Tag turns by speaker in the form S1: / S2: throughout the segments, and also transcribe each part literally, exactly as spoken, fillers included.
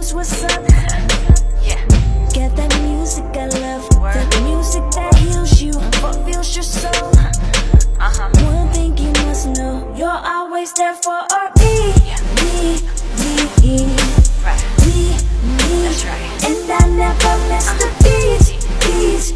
S1: knows what's up.
S2: Yeah.
S1: Get that music I love. That music that heals you, fulfills your soul.
S2: Uh-huh.
S1: One thing you must know, you're always there for me. Me, me,
S2: Right.
S1: me, me.
S2: That's right.
S1: And I never miss the beat, beat,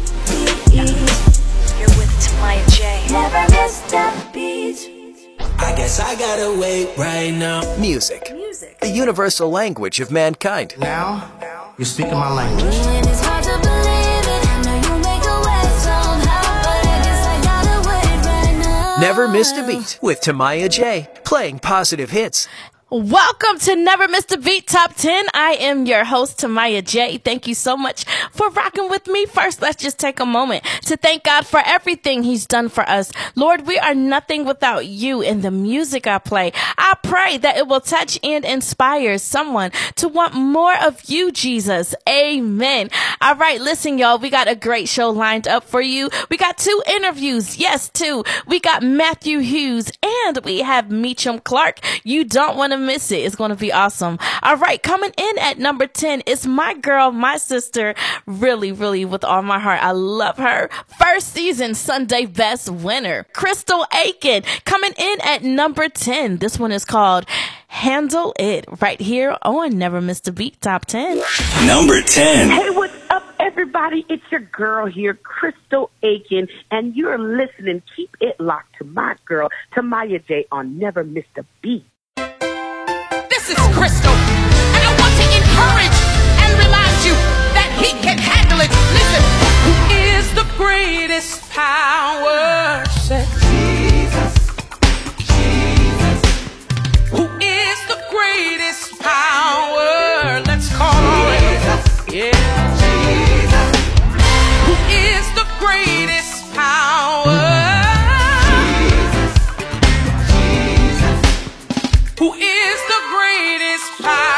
S1: beat.
S2: You're with Tamaya J.
S1: Never miss the beat.
S3: I guess I gotta wait right now. Music.
S1: Music.
S3: The universal language of mankind.
S4: Now, you're speaking my language.
S1: And it's hard to believe it. I know you make a way somehow, but I guess I gotta wait right now.
S3: Never missed a beat with Tamaya J. Playing positive hits.
S5: Welcome to Never Missed a Beat Top ten. I am your host, Tamaya J. Thank you so much for rocking with me. First, let's just take a moment to thank God for everything He's done for us. Lord, we are nothing without you and the music I play. I pray that it will touch and inspire someone to want more of you, Jesus. Amen. All right, listen, y'all, we got a great show lined up for you. We got two interviews. Yes, two. We got Matthew Hughes and we have Meacham Clark. You don't want to miss it. It's going to be awesome. All right, coming in at number ten is my girl, my sister, really, really with all my heart. I love her. First season Sunday Best winner, Crystal Aiken, coming in at number ten. This one is called Handle It, right here on Never Missed a Beat Top ten.
S3: Number ten.
S6: Hey, what's up, everybody? It's your girl here, Crystal Aiken, and you're listening. Keep it locked to my girl, Tamaya J, on Never Missed a Beat.
S7: This is Crystal, and I want to encourage and remind you that He can handle it. Listen, who is the greatest power? Said Jesus, Jesus. Who is the greatest power? Let's call on it. Yeah, Jesus. Who is the greatest power? Jesus, Jesus. Who is the greatest power?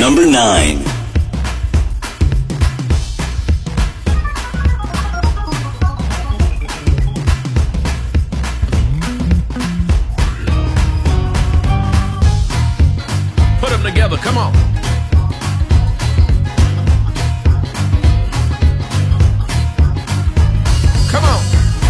S8: Number nine.
S9: Put them together, come on. Come on.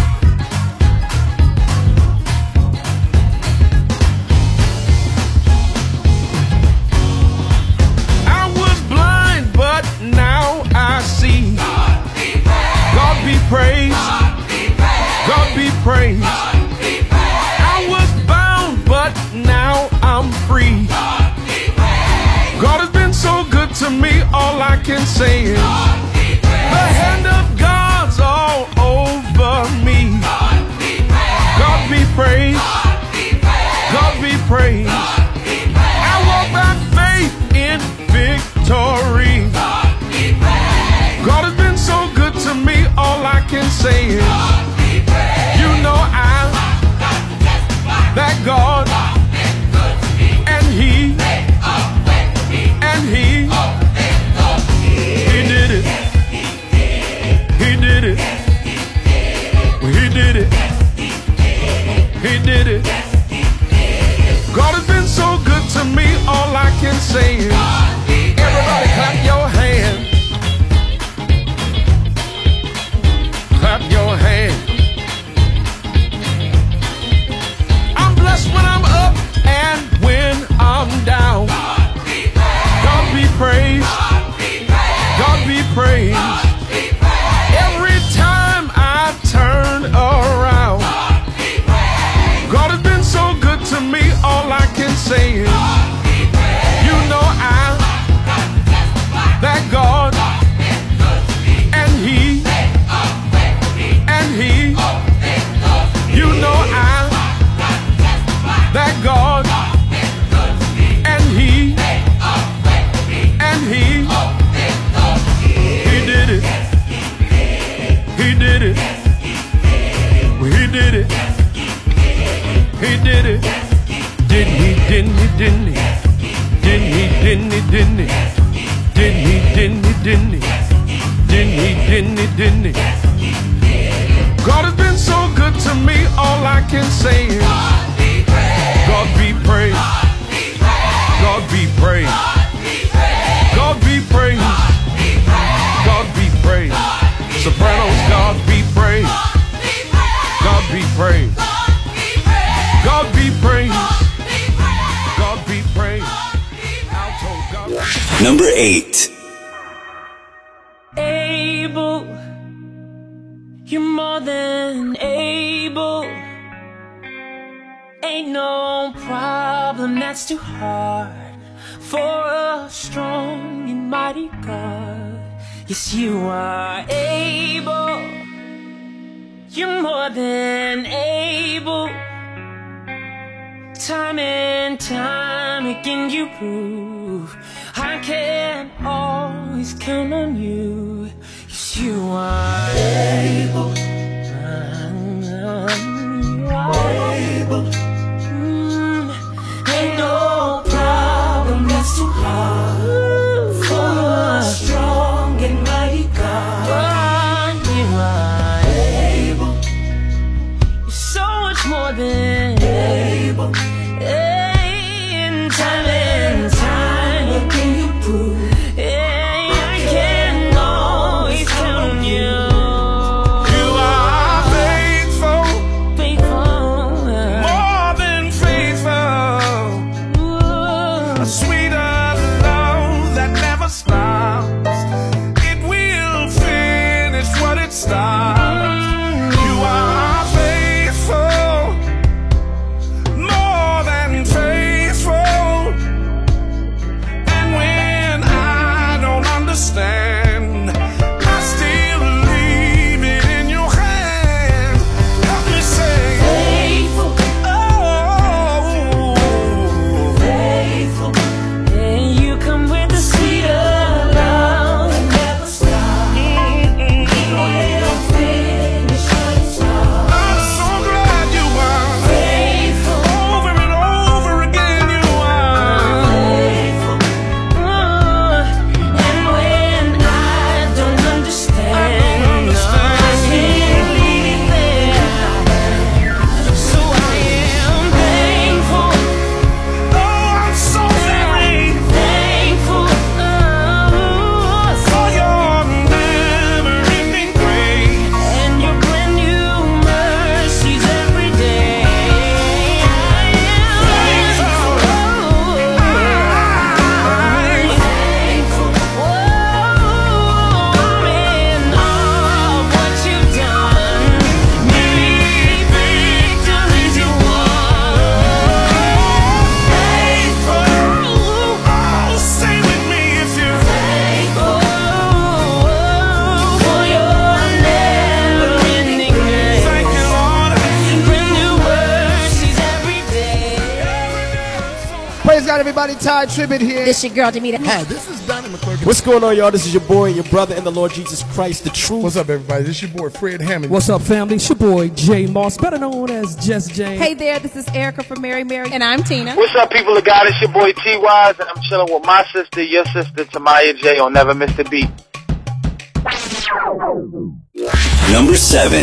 S9: I was blind, but now I see. God be praised. God be praised. I was bound, but now I'm free. God has been so good to me, all I can say is the hand of God's all over me. God be praised. God be praised. I walk by faith in victory. God has been so good to me, all I can say is, you know I, that God, and He, and He, He did it. He did it. He did it. He did it. God has been so good to me, all I can say is, everybody clap your hands. Clap your hands. I'm blessed when I'm up and when I'm down. God be praised. God be praised. Every time I turn around, God has been so good to me, all I can say is, you know I, that God, and He, and He, you know I, that God, and He, and He, He did it. He did it. He did it. He did it. Didn't he, didn't he, didn't he? Didn't he, didn't he, didn't he? Didn't he, didn't he, didn't he? Didn't he, didn't he, didn't he? God has been so good to me, all I can say is, God be praised. God be praised. God be praised. God be praised. Sopranos, God be praised. God be praised. God be praised. God be praised. Alto, God be praised.
S8: Number eight.
S10: Able, you're more than able. Ain't no problem that's too hard for a strong and mighty God. Yes, you are able. You're more than able. Time and time again you prove I can always count on you. Yes, you are able. You are able. Mm, ain't no problem that's too hard for a strong and mighty God. You are able. You're so much more than able. And time and time again you prove, yeah, I can always count on you.
S9: You are faithful,
S10: Faithful,
S9: more than faithful.
S10: ooh,
S9: A sweeter love that never stops. It will finish what it starts. You are faithful, more than faithful. And when I don't understand, I still leave it in your hand. Help me say,
S10: faithful,
S9: oh,
S10: faithful,
S8: Praise God, everybody. Ty Tribbett here.
S11: This your girl, Demeter.
S12: Hi, this is Donnie McClurkin.
S13: What's going on, y'all? This is your boy and your brother in the Lord Jesus Christ, the truth.
S12: What's up, everybody? This is your boy, Fred Hammond.
S14: What's up, family? It's your boy, Jay Moss, better known as Just Jay.
S11: Hey there, this is Erica from Mary Mary. And I'm Tina.
S15: What's up, people of God? It's your boy, T-Wise, and I'm chilling with my sister, your sister, Tamaya J on Never Miss a Beat.
S16: Number seven.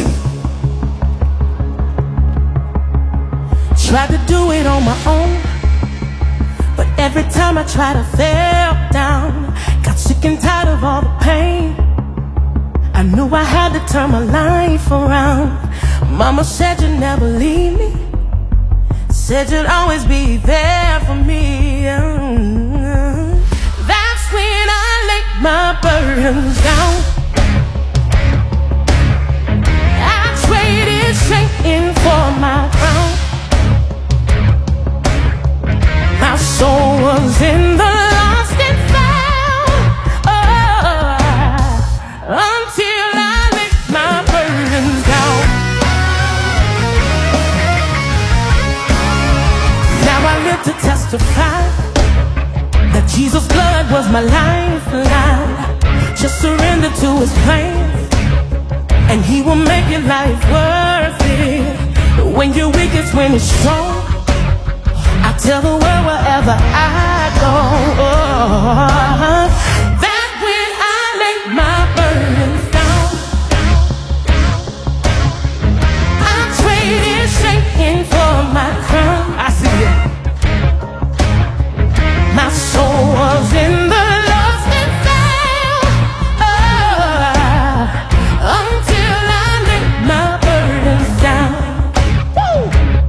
S10: Tried to do it on my own, but every time I tried I fell down. Got sick and tired of all the pain. I knew I had to turn my life around. Mama said you'd never leave me, said you'd always be there for me. That's when I laid my burdens down. I traded shame for my crown. My soul was in the lost and found, oh, until I let my burdens down. Now I live to testify that Jesus' blood was my lifeline. Just surrender to His plan, and He will make your life worth it. When you're weak, it's when it's strong. I tell the world wherever I go, oh, that when I lay my burdens down, I traded shame for my crown. I see it. My soul was in the lost and found, oh, until I laid my burdens down. Woo!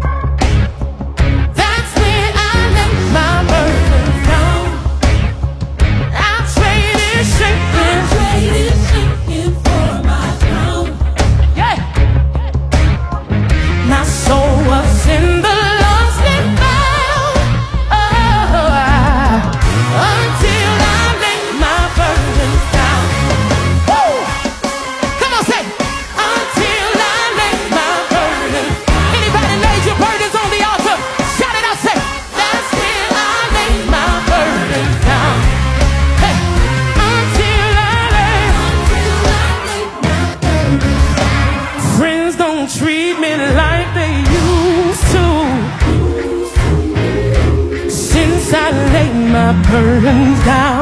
S10: Burdens down.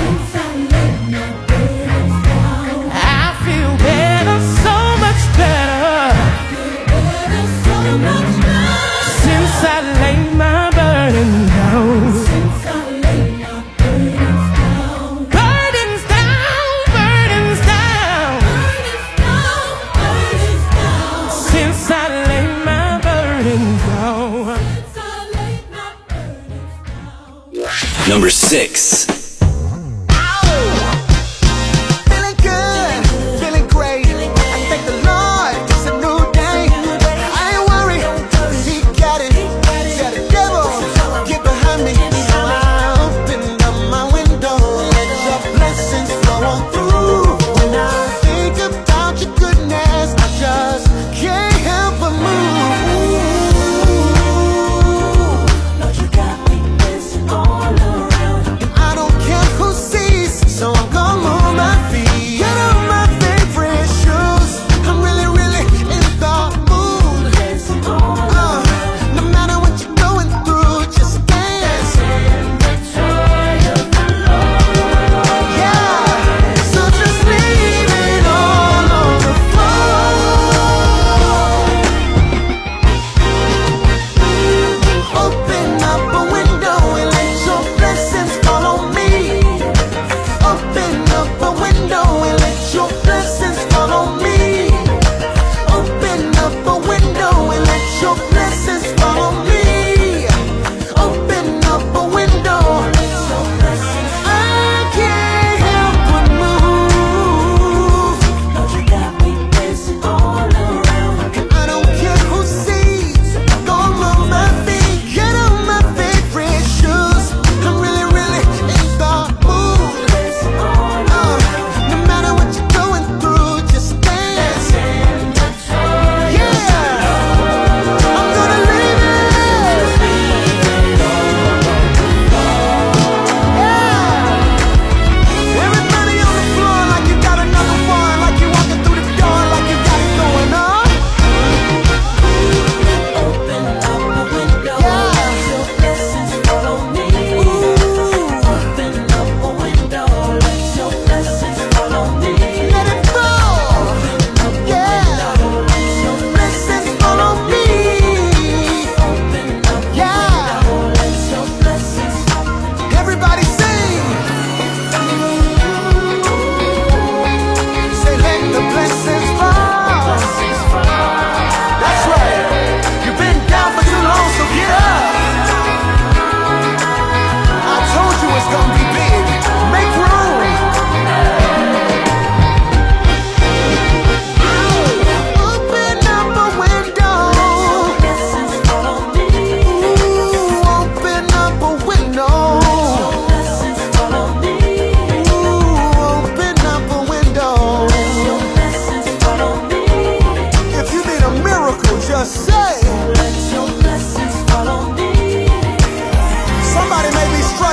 S10: I feel better, so much better. Since I laid my burdens down. Burdens down, burdens down. Since I laid my burdens down.
S16: Number six.
S17: Feeling good, feeling great. I thank the Lord, it's a new day. I ain't worried, 'cause He got it. Got the devil, get behind me. I opened up my window, let your blessings flow on through. When I think about your goodness, I just can't help but move. Lord, you got me dancing all around. I don't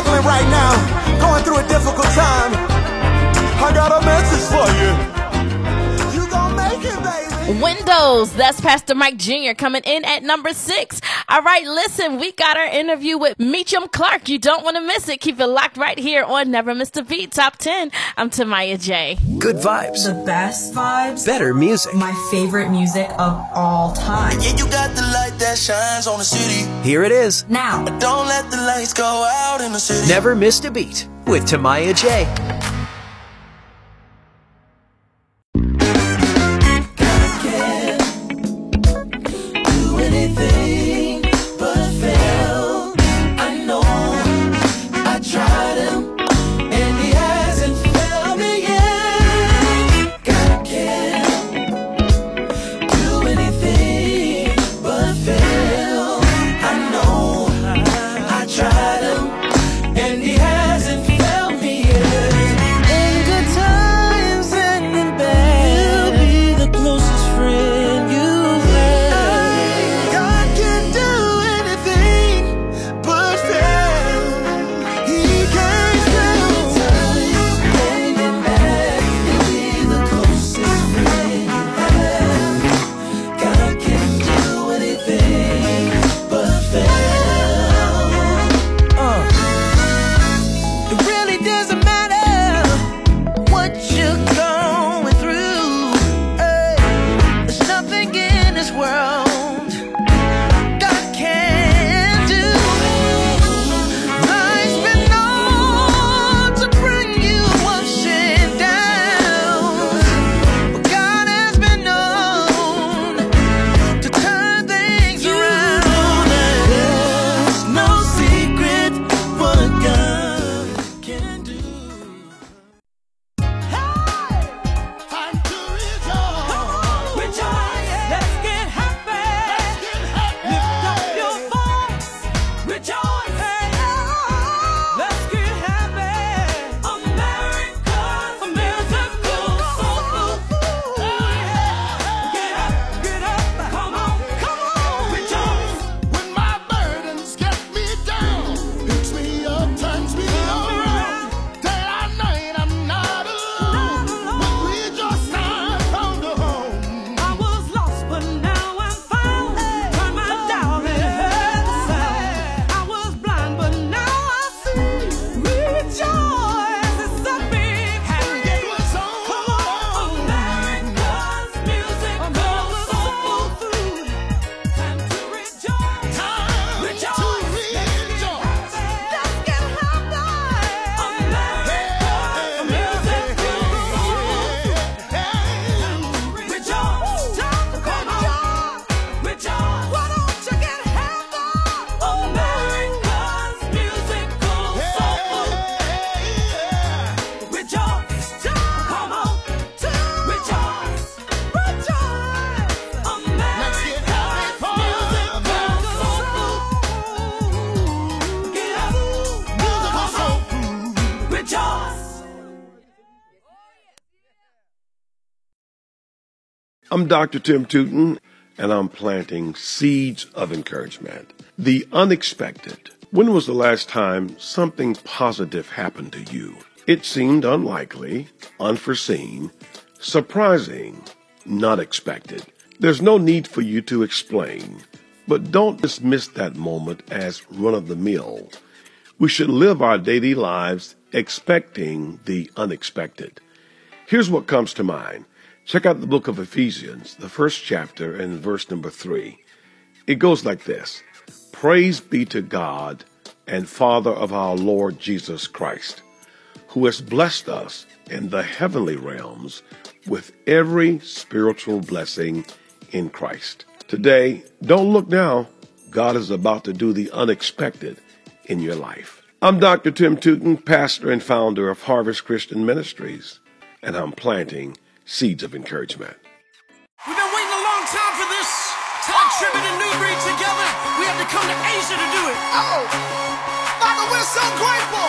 S17: struggling right now, going through a difficult time, I got a message for you. You gon' make it, baby.
S5: Windows, that's Pastor Mike Junior coming in at number six. All right, listen, we got our interview with Meacham Clark. You don't want to miss it. Keep it locked right here on Never Miss a Beat Top ten. I'm Tamaya J.
S3: Good vibes.
S18: The best vibes.
S3: Better music.
S18: My favorite music of all time.
S17: Yeah, you got the light that shines on the city.
S3: Here it is.
S18: Now.
S17: Don't let the lights go out in the city.
S3: Never Missed a Beat with Tamaya J.
S9: I'm Doctor Tim Tootin, and I'm planting seeds of encouragement. The unexpected. When was the last time something positive happened to you? It seemed unlikely, unforeseen, surprising, not expected. There's no need for you to explain, but don't dismiss that moment as run-of-the-mill. We should live our daily lives expecting the unexpected. Here's what comes to mind. Check out the book of Ephesians, the first chapter and verse number three. It goes like this. Praise be to God and Father of our Lord Jesus Christ, who has blessed us in the heavenly realms with every spiritual blessing in Christ. Today, don't look now. God is about to do the unexpected in your life. I'm Doctor Tim Tootin, pastor and founder of Harvest Christian Ministries, and I'm planting seeds of encouragement.
S19: We've been waiting a long time for this. Todd Tribbett and New Breed together. We had to come to Asia to do it.
S17: Oh, Father, we're so grateful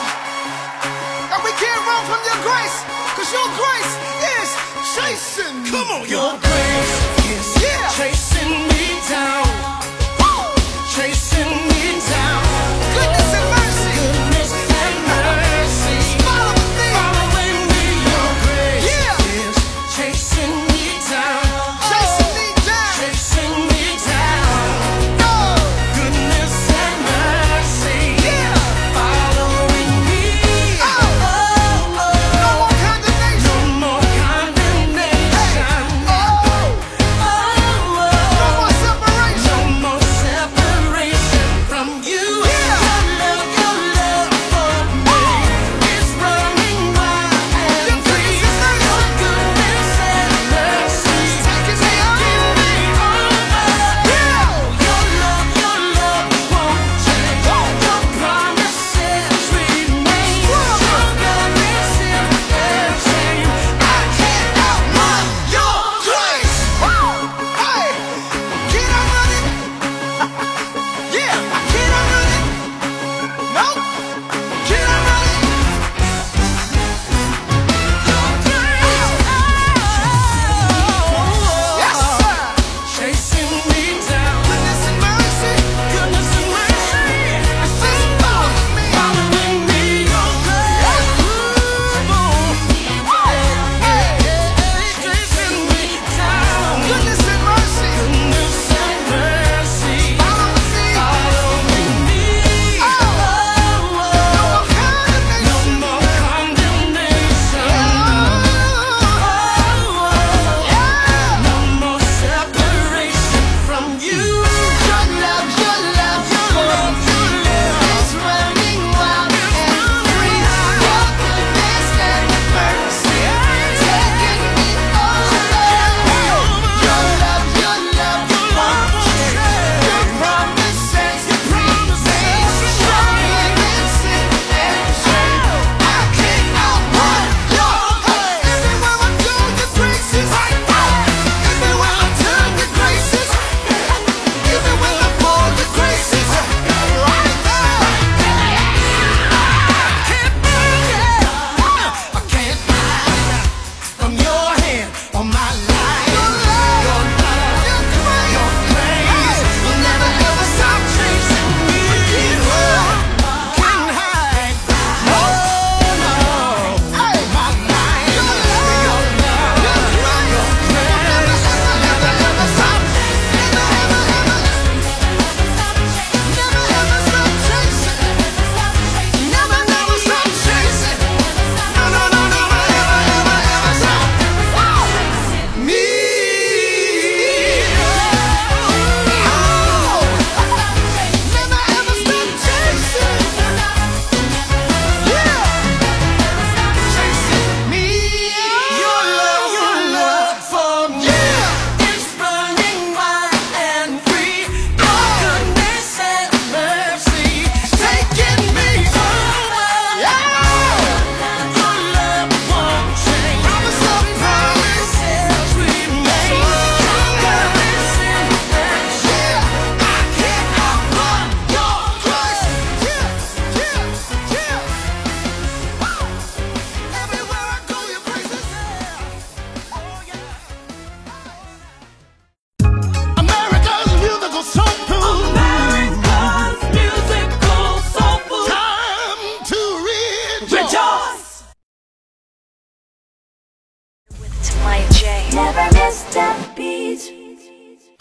S17: that we can't run from your grace, because your grace is chasing.
S19: Come on, your grace is
S17: yeah.
S19: chasing me down. Woo. Chasing me down.
S17: Goodness and mercy.
S19: Goodness and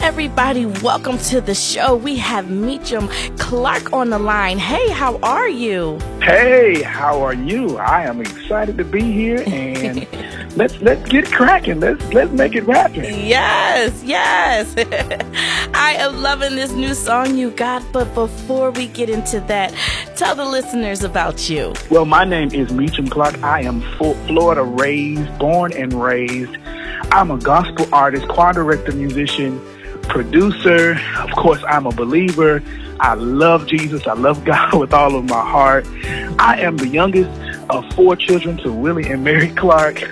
S5: Everybody, welcome to the show. We have Meacham Clark on the line. Hey, how are you?
S20: Hey, how are you? I am excited to be here, and let's let's get cracking. Let's let's make it rapping.
S5: Yes, yes. I am loving this new song you got, but before we get into that, tell the listeners about you.
S20: Well, my name is Meacham Clark. I am full Florida raised, born and raised. I'm a gospel artist, choir director, musician, producer. Of course, I'm a believer. I love Jesus. I love God with all of my heart. I am the youngest of four children to Willie and Mary Clark.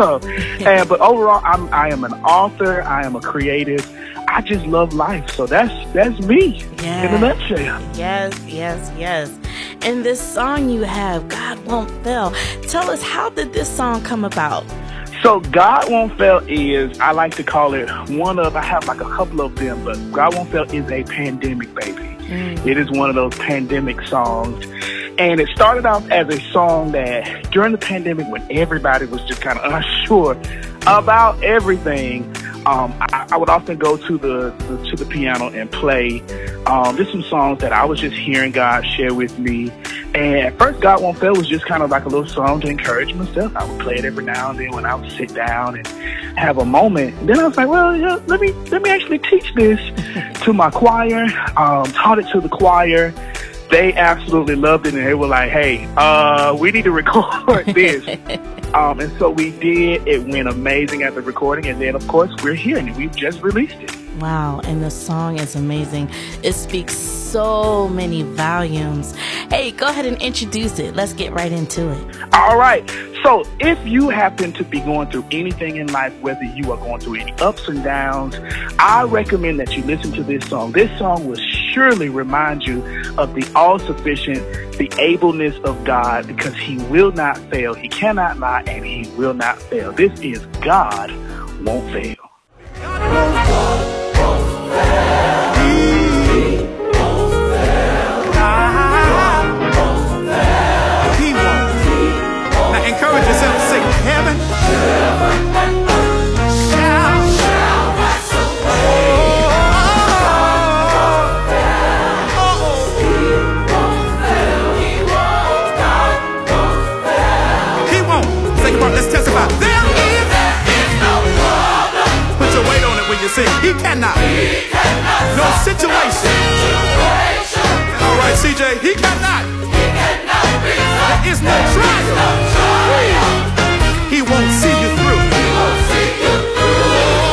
S20: and but overall, I'm I am an author. I am a creative. I just love life. So that's that's me
S5: yes.
S20: in a nutshell.
S5: Yes, yes, yes. And this song you have, God Won't Fail. Tell us, how did this song come about?
S20: So God Won't Fail is, I like to call it one of, I have like a couple of them, but God Won't Fail is a pandemic baby. Mm. It is one of those pandemic songs. And it started off as a song that during the pandemic, when everybody was just kind of unsure about everything, um, I, I would often go to the, the to the piano and play um, just some songs that I was just hearing God share with me. And at first, God Won't Fail was just kind of like a little song to encourage myself. I would play it every now and then when I would sit down and have a moment. And then I was like, well, yeah, let me let me actually teach this to my choir. Um, taught it to the choir. They absolutely loved it, and they were like, hey, uh, we need to record this. um, and so we did. It went amazing at the recording, and then, of course, we're here, and we've just released it.
S5: Wow, and the song is amazing. It speaks so many volumes. Hey, go ahead and introduce it. Let's get right into it.
S20: All right. So if you happen to be going through anything in life, whether you are going through any ups and downs, I recommend that you listen to this song. This song will surely remind you of the all-sufficient, the ableness of God, because he will not fail. He cannot lie, and he will not fail. This is God Won't Fail.
S9: Encourage yourself to say, heaven, shall, shall pass away. Oh, oh, oh. He won't fail. He won't. God won't fail. He won't. Second part, let's testify. There is, there is no problem. Put your weight on it when you sing. He cannot. He cannot. No situation. situation. All right, C J. He cannot. He cannot be. There is no trial. He won't see you through. He won't see you through.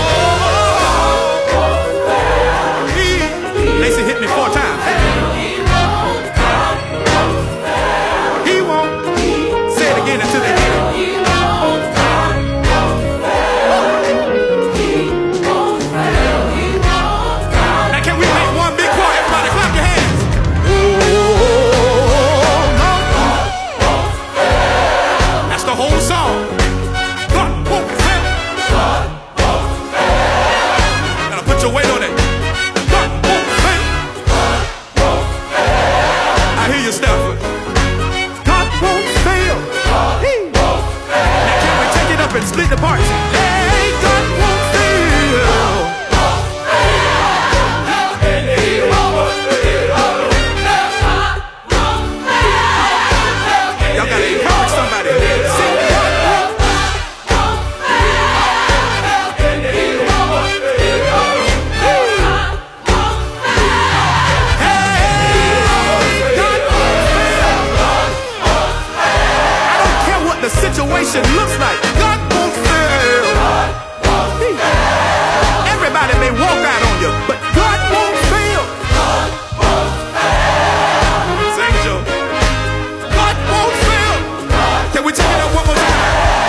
S9: He, Lacey hit me four times. He won't. He won't. Say it again until they get it. He won't. He won't fail. He won't. Now can we make one big choir? Everybody clap your hands. Oh, no. That's the whole song. Your weight on it. God won't fail. God won't fail. I hear you, Stafford. God won't fail. God won't fail. Now can we take it up and split the parts? Hey, God won't fail. God won't fail. And he won't fail. God won't fail. Y'all gotta encourage somebody. Sing God won't fail. And he won't fail. The situation looks like God won't fail. God won't fail. Everybody may walk out on you, but God won't fail. God won't fail. Sing, Joe. God won't fail. God Can we take it up one more time?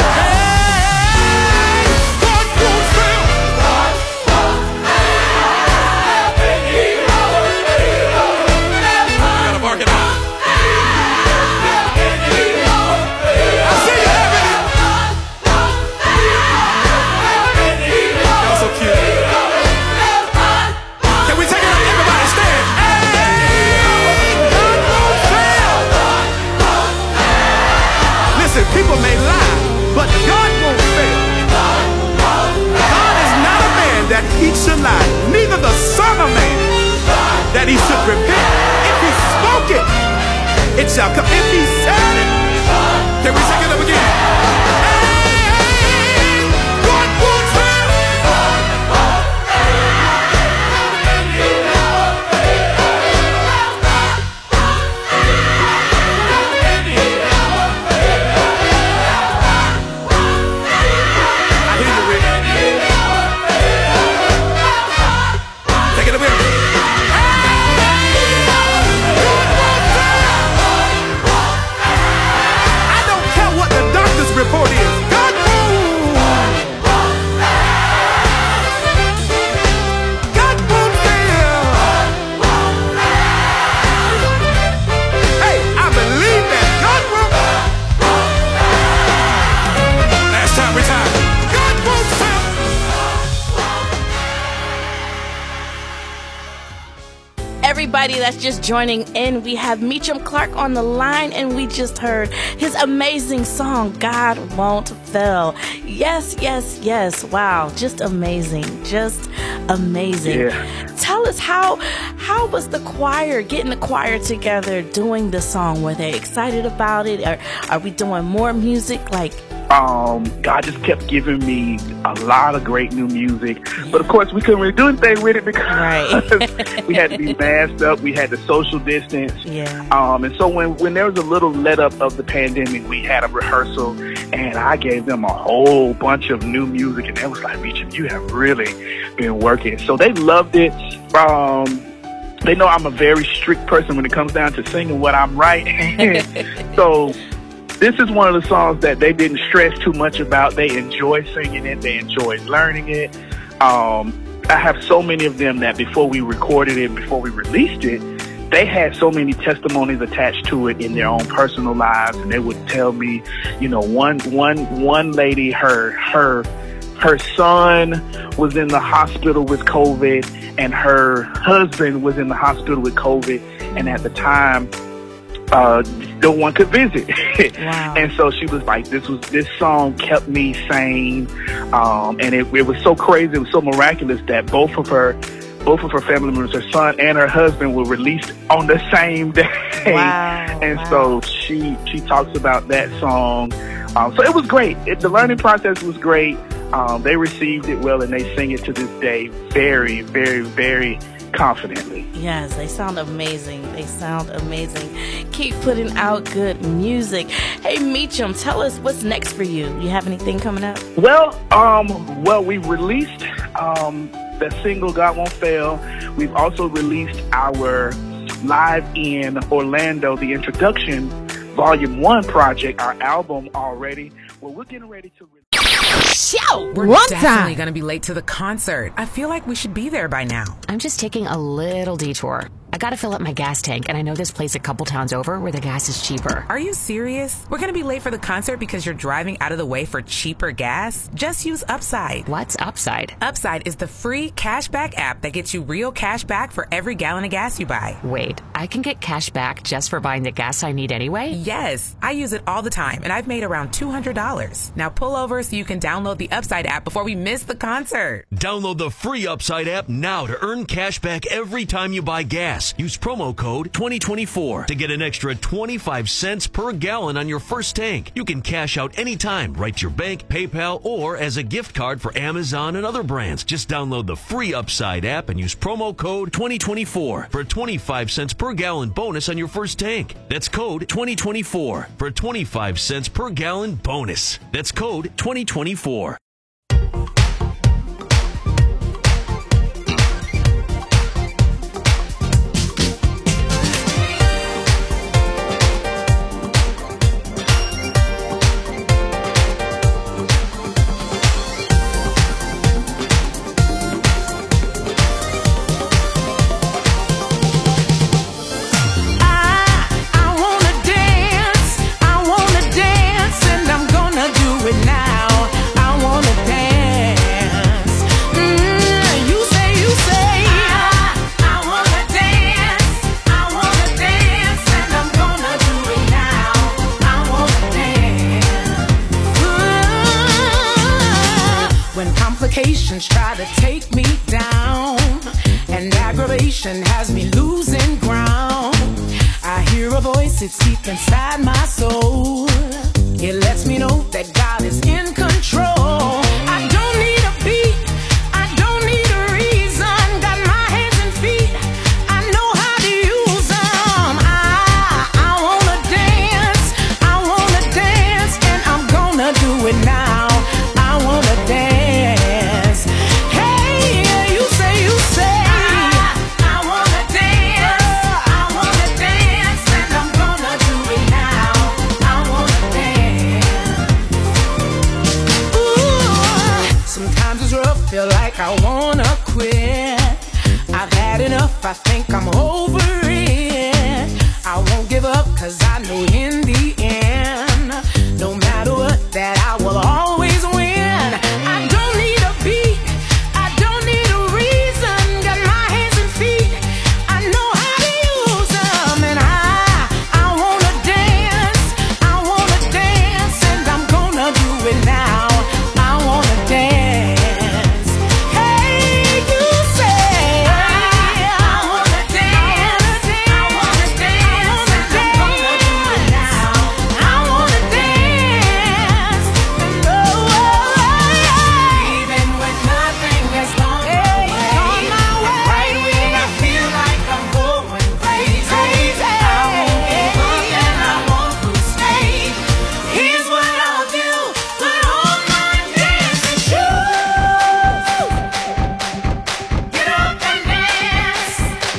S9: Hey, God won't fail. God won't fail. And he won't fail. Gotta bark it out. People may lie, but God won't fail. God is not a man that he should lie, neither the that he should repent. If he spoke it, it shall come. If he said it, can we sing it up again? Hey, God won't fail. I hear you, Rick. Take it away. Report is God won't. God won't fail. Hey, I believe that God won't. Last time we time. God won't fail.
S5: Everybody that's just joining in, we have Meacham Clark on the line, and we just heard his amazing song, God Won't Fail. Yes, yes, yes. Wow, just amazing. Just amazing.
S20: Yeah.
S5: Tell us, how how was the choir, getting the choir together, doing the song? Were they excited about it? Or are we doing more music? Like,
S20: Um, God just kept giving me a lot of great new music. But of course, we couldn't really do anything with it because
S5: right.
S20: we had to be masked up. We had to social distance.
S5: Yeah.
S20: Um, and so when, when there was a little let up of the pandemic, we had a rehearsal and I gave them a whole bunch of new music. And they was like, Meacham, you have really been working. So they loved it. Um, they know I'm a very strict person when it comes down to singing what I'm writing. So this is one of the songs that they didn't stress too much about. They enjoyed singing it. They enjoyed learning it. Um, I have so many of them that before we recorded it, before we released it, they had so many testimonies attached to it in their own personal lives. And they would tell me, you know, one, one, one lady, her, her, her son was in the hospital with COVID and her husband was in the hospital with COVID. And at the time, Uh, no one could visit. Wow. And so she was like, this was, this song kept me sane. Um, and it, it was so crazy. It was so miraculous that both of her, both of her family members, her son and her husband, were released on the same day.
S5: Wow.
S20: And
S5: wow.
S20: so she, she talks about that song. Um, so it was great. It, the learning process was great. Um, they received it well and they sing it to this day very, very, very confidently.
S5: Yes, they sound amazing. They sound amazing. Keep putting out good music. Hey, Meacham, tell us what's next for you. You have anything coming up?
S20: Well, um, well, we released um, the single "God Won't Fail." We've also released our live in Orlando, the introduction, Volume One project, our album already. Well, we're getting ready to.
S21: Show! We're
S22: One
S21: definitely
S22: time.
S21: going to be late to the concert. I feel like we should be there by now.
S22: I'm just taking a little detour. I gotta fill up my gas tank, and I know this place a couple towns over where the gas is cheaper.
S21: Are you serious? We're gonna be late for the concert because you're driving out of the way for cheaper gas? Just use Upside.
S22: What's Upside?
S21: Upside is the free cashback app that gets you real cash back for every gallon of gas you buy.
S22: Wait, I can get cash back just for buying the gas I need anyway?
S21: Yes, I use it all the time, and I've made around two hundred dollars. Now pull over so you can download the Upside app before we miss the concert.
S23: Download the free Upside app now to earn cash back every time you buy gas. Use promo code twenty twenty-four to get an extra twenty-five cents per gallon on your first tank. You can cash out anytime right to your bank, PayPal, or as a gift card for Amazon and other brands. Just download the free Upside app and use promo code twenty twenty-four for a twenty-five cents per gallon bonus on your first tank. That's code twenty twenty-four for a twenty-five cents per gallon bonus. That's code twenty twenty-four.
S7: Try to take me down, and aggravation has me losing.
S10: sits deep inside my soul. It lets me know that God is in control. I don't need a beat, I don't need a reason. Got my hands and feet, I know how to use them. I, I wanna dance, I wanna dance, and I'm gonna do it now. I wanna dance. Hey, you say, you say, I, I wanna dance, I wanna dance, and I'm gonna do it now. I wanna dance. Ooh, sometimes it's rough, feel like I wanna quit. I've had enough, I think I'm over it. I won't give up, cause I know in the end, no matter what, that I will always win. I don't need a beat, I don't need a reason. Got my hands and feet, I know how to use them. And I, I wanna dance, I wanna dance, and I'm gonna do it now. I wanna dance. Hey, you say, I wanna dance, I wanna dance, and I'm gonna do it now. I wanna dance, and oh, even with nothing that's gone my way, and right when I feel like I'm going crazy, I won't give up and I won't lose faith. Here's what I'll do: put on my dancing shoes, get up and dance,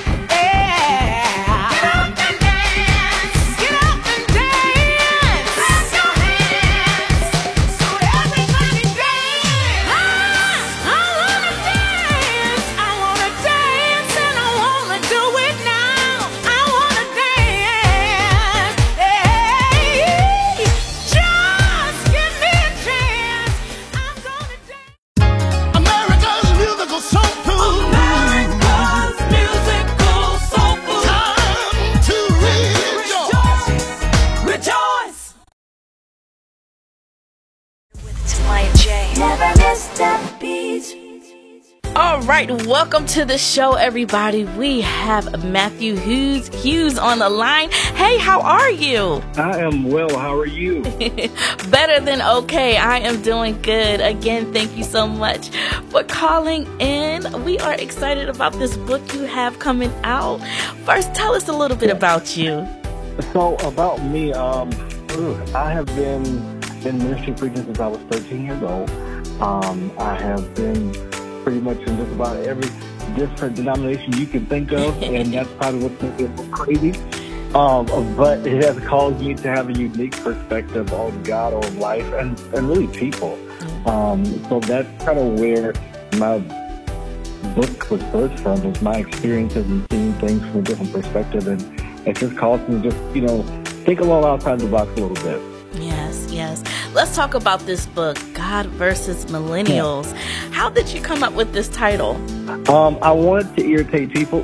S10: yeah. Get up and dance, get up and dance. Clap your hands so everybody dance. I, I wanna dance, I wanna dance, and I wanna do it now. I wanna dance. Hey, just give me a chance. I'm gonna dance.
S9: America's musical soul food.
S10: America's musical soul food.
S9: Time to rejoice.
S10: Rejoice.
S1: Tamaya J. Never miss that beat.
S5: All right, welcome to the show, everybody. We have Matthew Hughes, Hughes on the line. Hey, how are you?
S20: I am well. How are you?
S5: Better than okay. I am doing good. Again, thank you so much for calling in. We are excited about this book you have coming out. First, tell us a little bit about you.
S20: So about me, um, I have been in ministry preaching since I was thirteen years old. Um, I have been pretty much in just about every different denomination you can think of, and that's probably what's making it look crazy. Um, but it has caused me to have a unique perspective on God, on life, and, and really people. Um, so that's kind of where my book was birthed from, was my experiences and seeing things from a different perspective, and it just caused me to just, you know, think a little outside the box a little bit.
S5: Yes, yes. Let's talk about this book, God versus Millennials. How did you come up with this title?
S20: Um, I wanted to irritate people.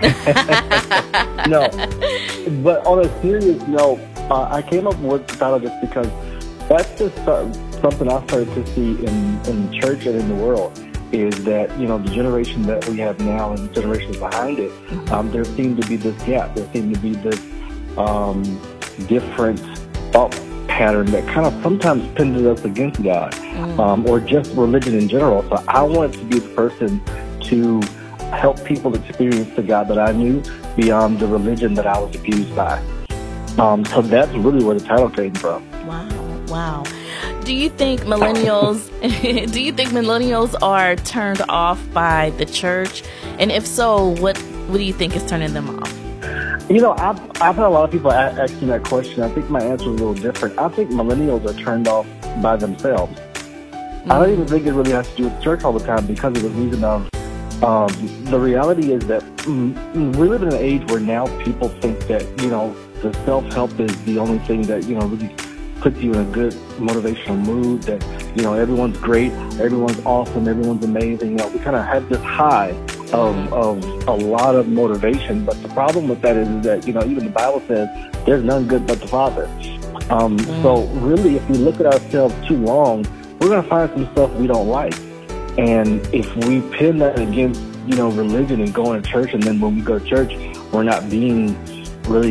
S20: No. But on a serious note, uh, I came up with the title just because that's just uh, something I started to see in, in the church and in the world, is that, you know, the generation that we have now and the generations behind it, um, there seemed to be this gap. There seemed to be this um, different thought pattern that kind of sometimes pinned us against God, um, or just religion in general. So I wanted to be the person to help people experience the God that I knew beyond the religion that I was abused by. Um, so that's really where the title came from.
S5: Wow, wow. Do you think millennials, do you think millennials are turned off by the church? And if so, what, what do you think is turning them off?
S20: You know, I've, I've had a lot of people a- asking that question. I think my answer is a little different. I think millennials are turned off by themselves. Mm-hmm. I don't even think it really has to do with church all the time, because of the reason of um, the reality is that mm, we live in an age where now people think that, you know, the self-help is the only thing that, you know, really puts you in a good motivational mood, that, you know, everyone's great, everyone's awesome, everyone's amazing. You know, we kind of have this high of, of a lot of motivation. But the problem with that is that, you know, even the Bible says there's none good but the Father. Um, mm. So really, if we look at ourselves too long, we're going to find some stuff we don't like. And if we pin that against, you know, religion and going to church, and then when we go to church, we're not being really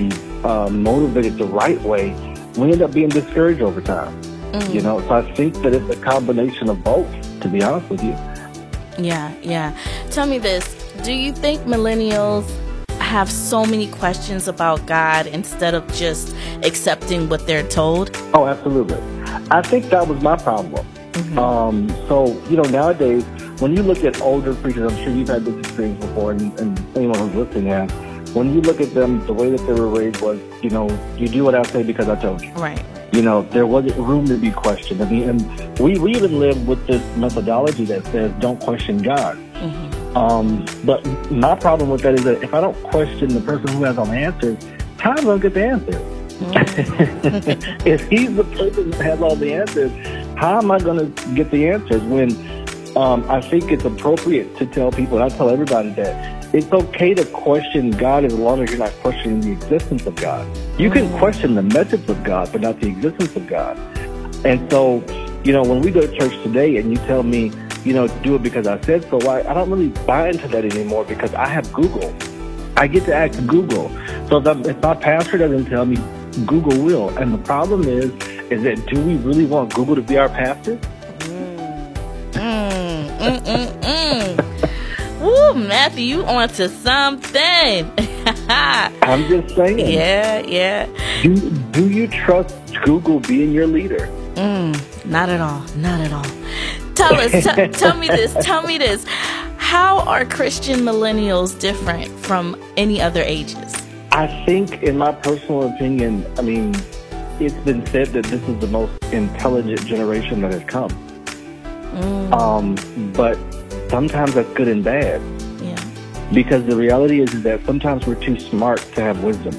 S2: uh, motivated the right way, we end up being discouraged over time. Mm. You know, so I think that it's a combination of both, to be honest with you.
S5: Yeah, yeah. Tell me this. Do you think millennials have so many questions about God instead of just accepting what they're told?
S2: Oh, absolutely. I think that was my problem. Mm-hmm. Um, so, you know, nowadays, when you look at older preachers, I'm sure you've had this experience before, and, and anyone who's listening has, when you look at them, the way that they were raised was, you know, you do what I say because I told you.
S5: Right.
S2: You know, there wasn't room to be questioned. I mean, and we, we even live with this methodology that says don't question God. Mm-hmm. Um, but my problem with that is that if I don't question the person who has all the answers, how am I going to get the answers? Mm-hmm. If he's the person who has all the answers, how am I going to get the answers when um, I think it's appropriate to tell people, and I tell everybody that, it's okay to question God as long as you're not questioning the existence of God. You can question the methods of God, but not the existence of God. And so, you know, when we go to church today and you tell me, you know, do it because I said so, I, I don't really buy into that anymore because I have Google. I get to ask Google. So if, I'm, if my pastor doesn't tell me, Google will. And the problem is, is that do we really want Google to be our pastor?
S5: Mm. Mm, mm, mm, mm. Woo, Matthew, you on to something.
S2: I'm just saying.
S5: Yeah, yeah.
S2: Do, do you trust Google being your leader?
S5: Mm, not at all. Not at all. Tell us, t- tell me this, tell me this. How are Christian millennials different from any other ages?
S2: I think, in my personal opinion, I mean, it's been said that this is the most intelligent generation that has come. Mm. Um, but sometimes that's good and bad.
S5: Yeah.
S2: Because the reality is, is that sometimes we're too smart to have wisdom.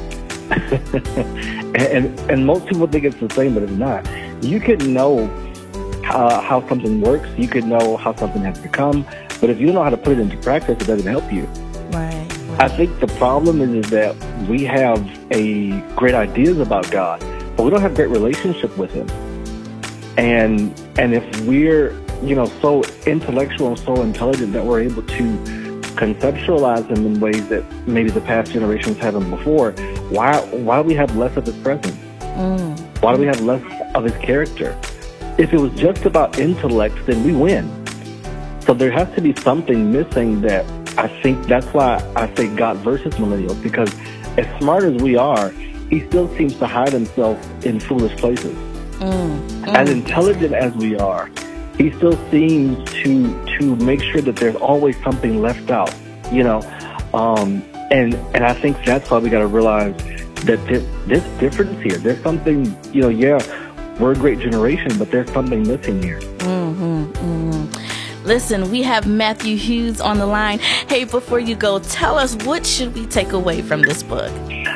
S2: and, and and most people think it's the same, but it's not. You can know how, how something works. You can know how something has become. But if you don't know how to put it into practice, it doesn't help you.
S5: Right. right.
S2: I think the problem is, is that we have a great ideas about God, but we don't have great relationship with Him. And and if we're, you know, so intellectual and so intelligent that we're able to conceptualize Him in ways that maybe the past generations haven't before, why why do we have less of His presence?
S5: Mm.
S2: Why do we have less of His character? If it was just about intellect, then we win. So there has to be something missing that I think that's why I say God versus millennials, because as smart as we are, He still seems to hide Himself in foolish places.
S5: Mm. Mm.
S2: As intelligent as we are, He still seems to to make sure that there's always something left out, you know. Um, and and I think that's why we got to realize that this, this difference here, there's something, you know, yeah, we're a great generation, but there's something missing here.
S5: Mm-hmm, mm-hmm. Listen, we have Matthew Hughes on the line. Hey, before you go, tell us, what should we take away from this book?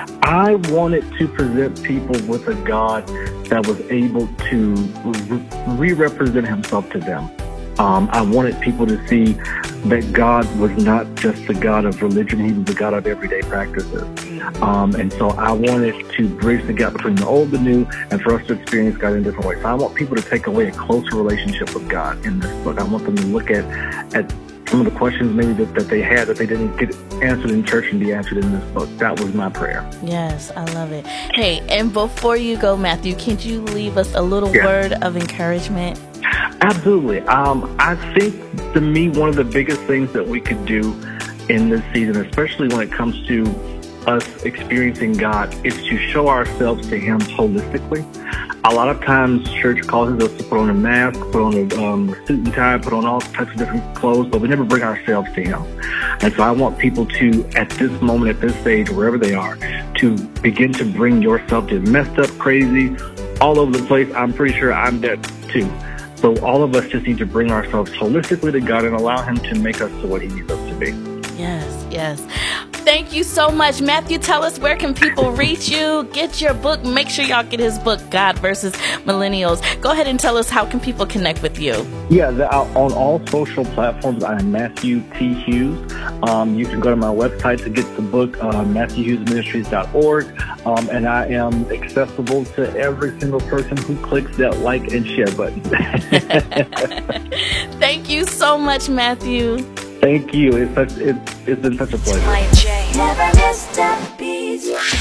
S2: I wanted to present people with a God that was able to re-represent Himself to them. Um, I wanted people to see that God was not just the God of religion, He was the God of everyday practices. Um, and so I wanted to bridge the gap between the old and the new, and for us to experience God in different ways. So I want people to take away a closer relationship with God in this book. I want them to look at, at some of the questions maybe that, that they had that they didn't get answered in church and be answered in this book. That was my prayer.
S5: Yes, I love it. Hey, and before you go, Matthew, can you leave us a little yeah. word of encouragement?
S2: Absolutely. Um, I think, to me, one of the biggest things that we could do in this season, especially when it comes to us experiencing God, is to show ourselves to Him holistically. A lot of times church causes us to put on a mask, put on a um, suit and tie, put on all types of different clothes, but we never bring ourselves to Him. And so I want people to, at this moment, at this stage, wherever they are, to begin to bring yourself to messed up, crazy, all over the place. I'm pretty sure I'm dead too. So all of us just need to bring ourselves holistically to God and allow Him to make us to what He needs us to be.
S5: Yes, yes. Thank you so much. Matthew, tell us, where can people reach you? Get your book. Make sure y'all get his book, God versus Millennials. Go ahead and tell us, how can people connect with you?
S2: Yeah, the, uh, on all social platforms, I am Matthew T. Hughes. Um, you can go to my website to get the book, uh, matthew hughes ministries dot org. Um, and I am accessible to every single person who clicks that like and share button.
S5: Thank you so much, Matthew.
S2: Thank you. It's such, it's, it's been such a pleasure.
S1: Maya J. Never miss that beat.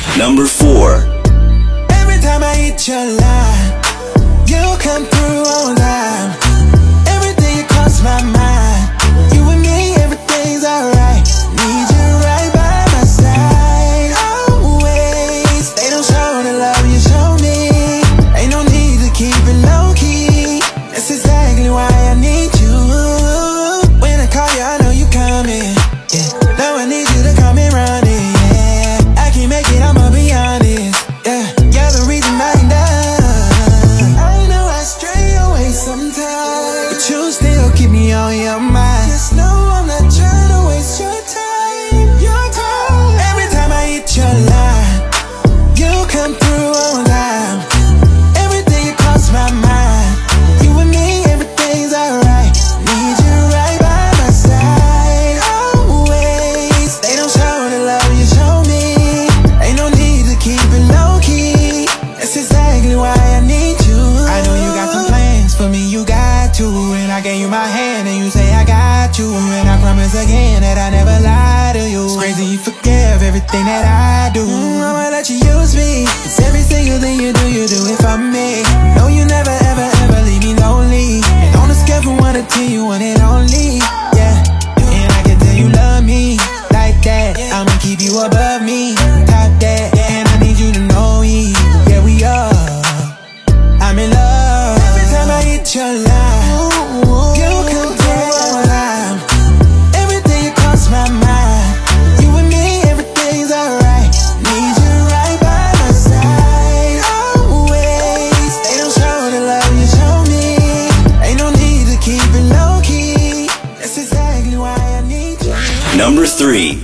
S16: Number four.
S17: Every time I hit your line, you come through on time. Everything you cross my mind. You and me, everything's alright. Need you right by my side. Always. They don't show the love you show me. Ain't no need to keep it low key. That's exactly why I need you. When I call you, I know you coming. Yeah. Now I need you to come and run it. Yeah. I can't make it, I'ma be honest. Yeah. You're the reason I'm done. I know I stray away sometimes, but you still keep me on your mind. Just know I'm not trying to waste your time. Your time. Every time I hit your line, you come through on time. Everything you cross my mind. You and me, everything's alright. Need you right by my side. Always. They don't show the love you show me. Ain't no need to keep it low key. That's exactly why I need you. I know you got some plans for me, you got to. And I gave you my hand and you say I got you. And I promise again that I never lie to you. It's crazy you forgive everything that I do. mm, I'ma let you use me. Cause every single thing you do, you do it for me. No, you never ever ever leave me lonely. And on a scale from one to ten, you want it only. Yeah. And I can tell you love me like that. I'ma keep you above me, top that. And I need you to know me. Yeah, we are. I'm in love. Every time I hit your line, you come through on time. Everything you cross my mind. You and me, everything's alright. Need you right by my side. Always. They don't show the love you show me. Ain't no need to keep it low key. That's exactly why I need you.
S16: Number three.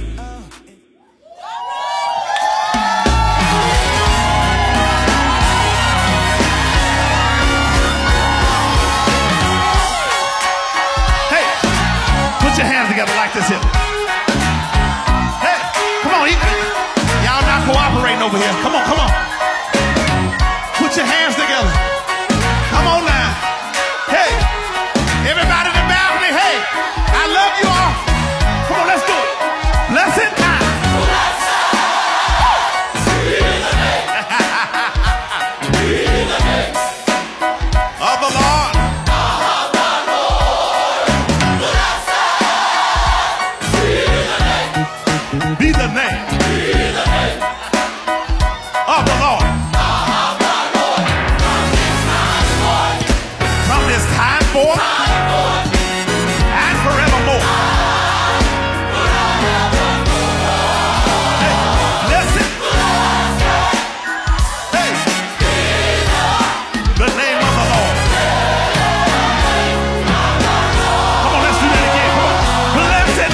S19: Hey, put your hands together like this here. Hey, come on, you- y'all not cooperating over here. Come on, come on. Put your hands together. Come on now. Hey, everybody in the balcony, hey, I love you all. Come on, let's do it. Blessed time. Of the Lord. Be the name of the Lord. From this time forth and forevermore. Hey, listen. Hey, the name of the Lord. Come on, let's do that again. Come on. Blessed.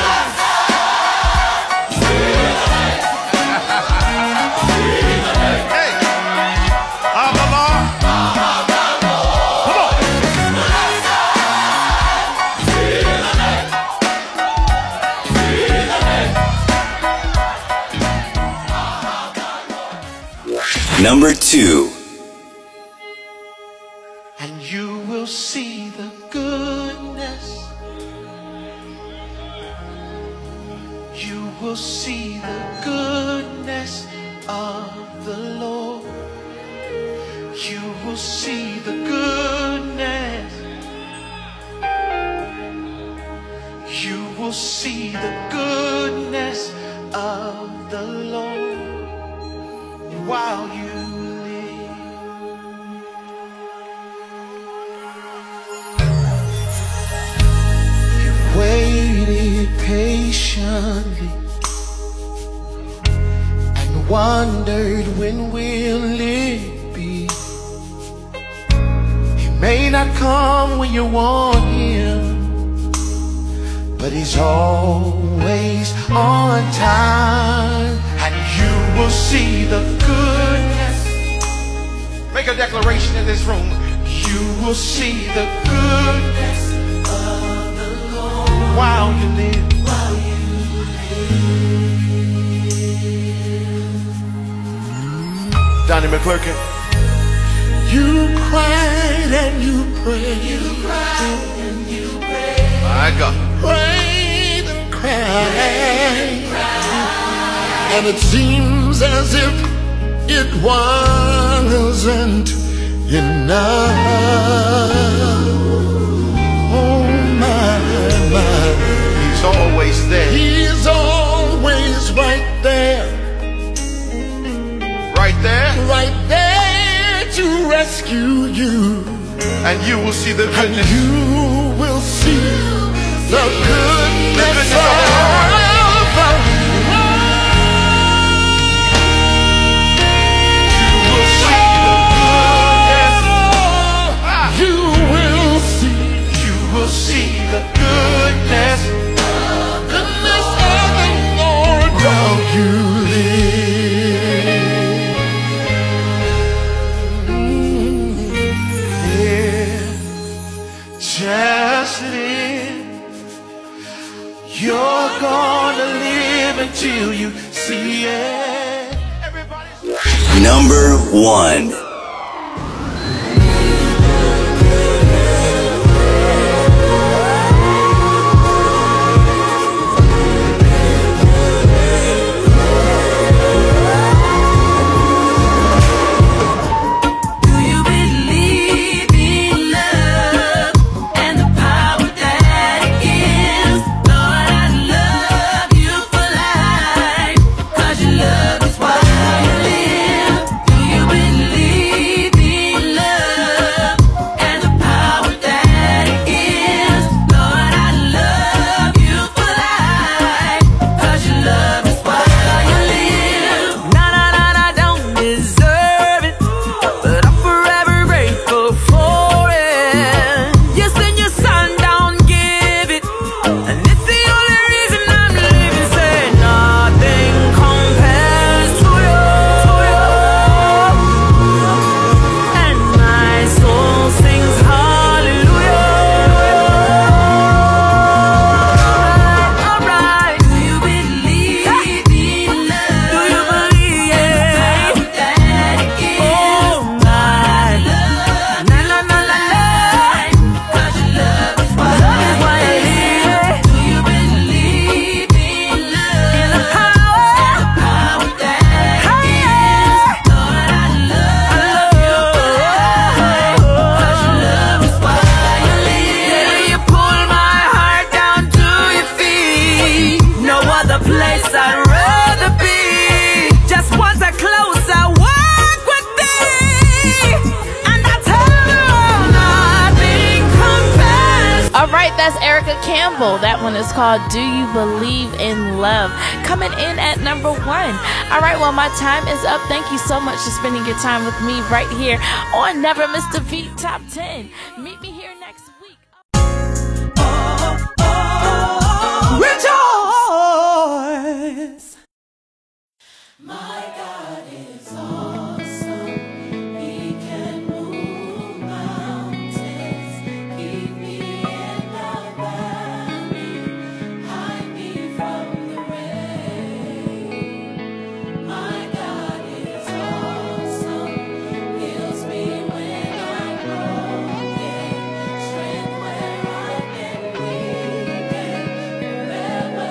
S19: Hey, of the Lord. Come on.
S16: Number two.
S17: And you will see the goodness. You will see the goodness of the Lord. You will see the goodness. You will see the goodness of the Lord while you live. You waited patiently and wondered when will it be. He may not come when you want him, but he's always on time. And you will see the goodness. Make a declaration in this room. You will see the goodness of the Lord while you live. While you live. Donnie McClurkin. You cried and you prayed. You cried and you prayed. My God. Prayed and cried. And it seemed
S9: seems as if it wasn't enough. Oh my, my.
S19: He's always there.
S9: He's always right there.
S19: Right there?
S9: Right there to rescue you.
S19: And you will see the goodness.
S9: And you will see the goodness of the Lord. You will see the goodness, goodness of the Lord while you live. Yeah, just live. You're gonna live until you see it. Everybody's
S16: Number one.
S5: That's Erica Campbell. That one is called Do You Believe in Love? Coming in at number one. All right, well, my time is up. Thank you so much for spending your time with me right here on Never Miss a Beat Top ten. Meet me here next week. Oh, oh,
S10: rejoice.
S17: My God is awesome. He can move mountains. Keep me in the valley. Hide me from the rain. My God is awesome. Heals me when I'm broken. Strength where I've been weak. And forever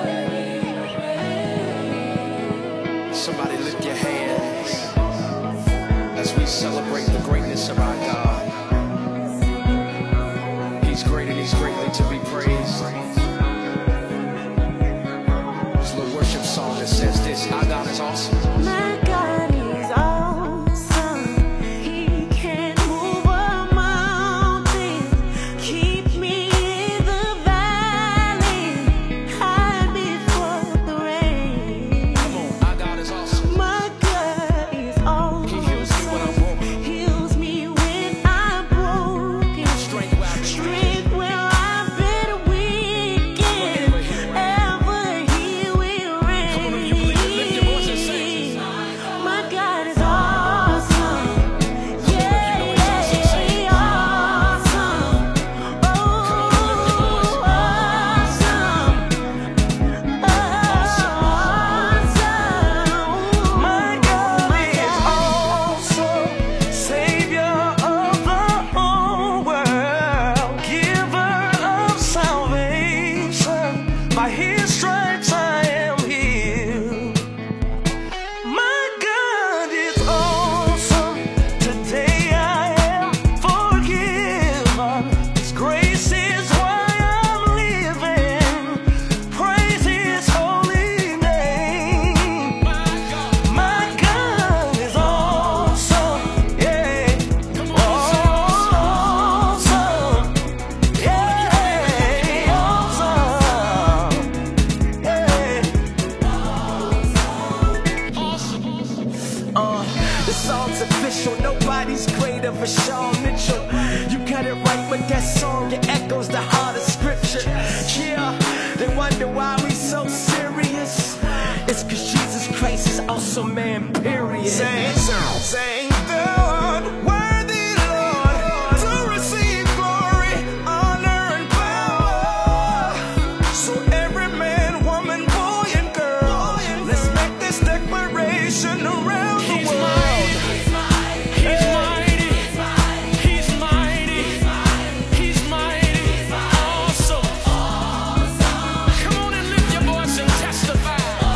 S10: for Sean Mitchell. You got it right with that song, it echoes the heart of scripture. Yeah, they wonder why we so serious. It's cause Jesus Christ is also man, period. Sing, sing, Lord, worthy Lord, to receive glory, honor, and power. So every man, woman, boy, and girl, let's make this declaration around the world. He's mighty, he's mighty, he's mighty, he's mighty, awesome. Come on and lift your voice and testify.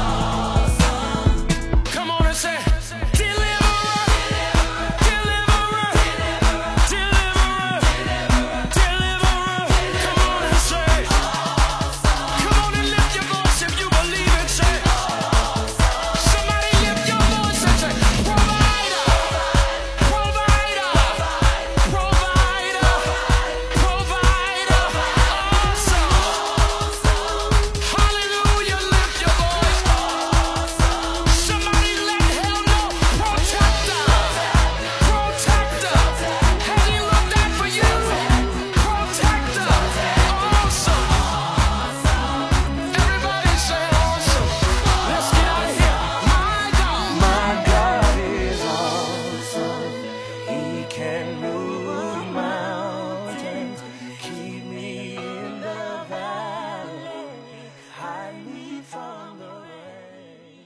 S10: Come on and say, deliverer, deliverer, deliverer, deliverer. Come on and say, come on and lift your voice if you believe it. Say, somebody lift your voice and say, provider, provider, provider, provider, awesome. Hallelujah, lift your voice. Somebody let hell know, protector, protector. Have you looked out for you? Protector, awesome. Everybody say awesome. Let's get out of here. My God, my God is awesome. He can move mountains, keep me in the valley, hide me from the rain.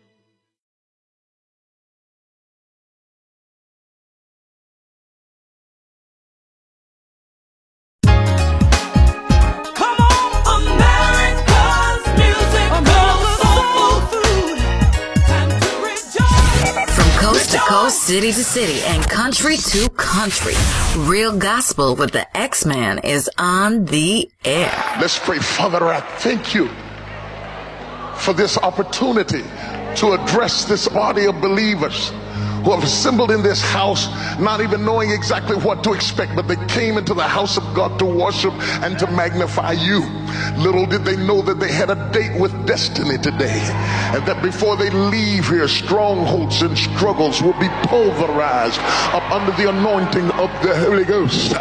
S10: Come on, America's music, soul food. Time to rejoice.
S22: From coast to coast, city to city, and country to country, Real Gospel with the X-Man is on the air.
S4: Let's pray. Father, I thank you for this opportunity to address this body of believers who have assembled in this house, not even knowing exactly what to expect, but they came into the house of God to worship and to magnify you. Little did they know that they had a date with destiny today, and that before they leave here, strongholds and struggles will be pulverized up under the anointing of the Holy Ghost.